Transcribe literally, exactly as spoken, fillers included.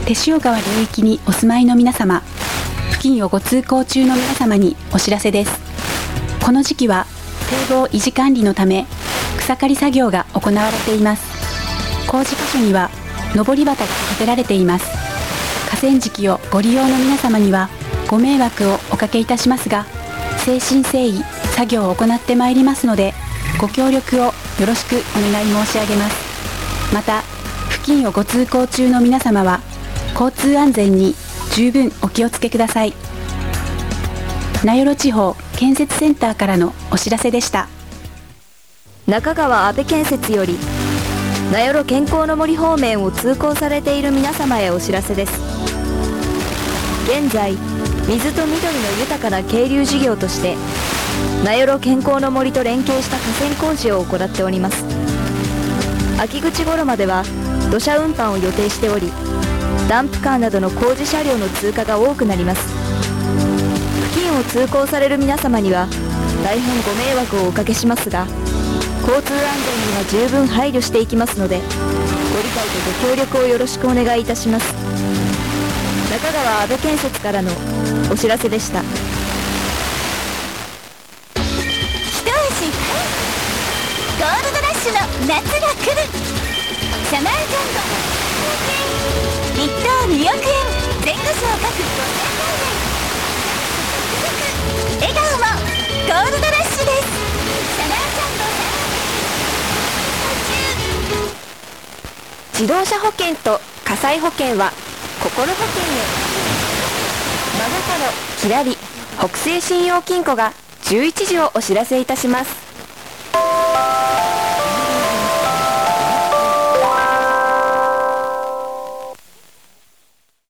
手塩川流域にお住まいの皆様、付近をご通行中の皆様にお知らせです。この時期は堤防維持管理のため草刈り作業が行われています。工事箇所には上り旗が立てられています。河川敷をご利用の皆様にはご迷惑をおかけいたしますが、誠心誠意作業を行ってまいりますので、ご協力をよろしくお願い申し上げます。また、付近をご通行中の皆様は交通安全に十分お気をつけください。名寄地方建設センターからのお知らせでした。 中川安倍建設より、名寄健康の森方面を通行されている皆様へお知らせです。現在、水と緑の豊かな渓流事業として名寄健康の森と連携した河川工事を行っております。秋口頃までは土砂運搬を予定しており、ダンプカーなどの工事車両の通過が多くなります。付近を通行される皆様には大変ご迷惑をおかけしますが、交通安全には十分配慮していきますので、ご理解とご協力をよろしくお願いいたします。中川安倍建設からのお知らせでした。 一足早くゴールドラッシュの夏が来る。サマージャンボ一等におくえん、前後賞各ごせんまんえん、笑顔もゴールドラッシュです。サマージャンボ自動車保険と火災保険は心保険へ。マガカロキラリ北西信用金庫がじゅういちじをお知らせいたします。